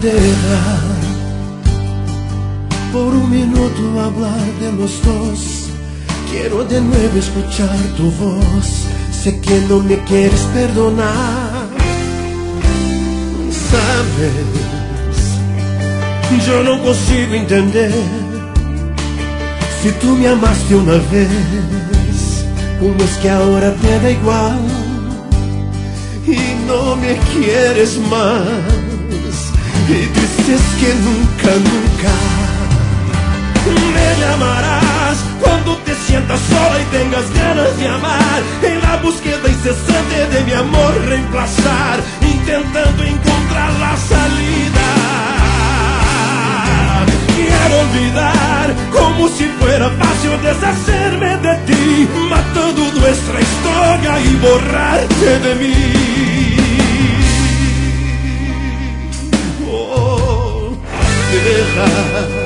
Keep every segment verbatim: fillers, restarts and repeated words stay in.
Deja por un minuto hablar de los dos. Quiero de nuevo escuchar tu voz. Sé que no me quieres perdonar. Sabes, yo no consigo entender. Si tú me amaste una vez, ¿cómo es que ahora te da igual y no me quieres más? Y dices que nunca, nunca me llamarás cuando te sientas sola y tengas ganas de amar. En la búsqueda incesante de mi amor reemplazar, intentando encontrar la salida. Quiero olvidar como si fuera fácil deshacerme de ti, matando nuestra historia y borrarte de mí. Oh, deja.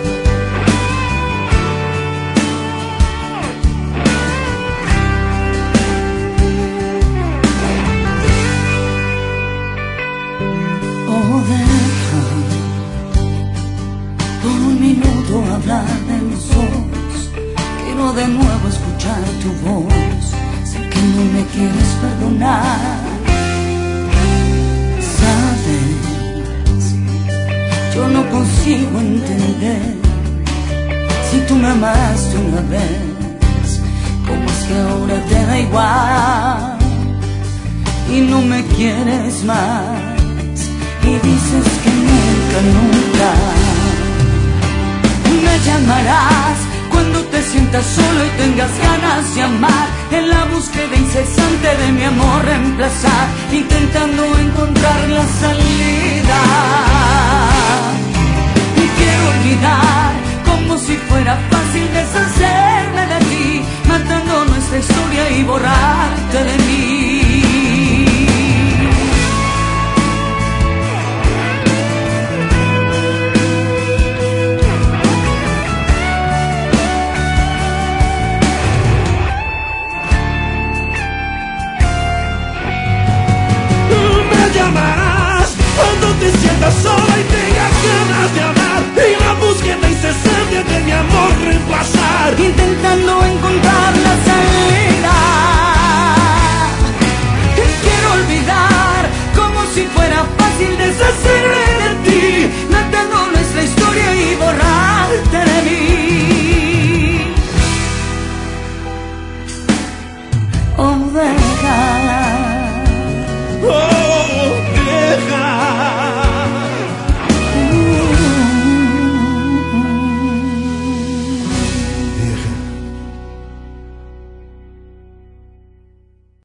Hablar de los dos, quiero de nuevo escuchar tu voz. Sé que no me quieres perdonar. Sabes, yo no consigo entender. Si tú me amaste una vez, ¿cómo es que ahora te da igual y no me quieres más? Y dices que nunca, nunca me llamarás cuando te sientas solo y tengas ganas de amar. En la búsqueda incesante de mi amor reemplazar, intentando encontrar la salida. Y quiero olvidar como si fuera fácil deshacerme de ti, matando nuestra historia y borrarte de mí. Llamarás cuando te sientas sola y tengas ganas de amar. En la búsqueda incesante de mi amor reemplazar, intentando encontrar la salida. Quiero olvidar como si fuera fácil deshacerme de ti, matando nuestra historia y borrarte de mí. Oh,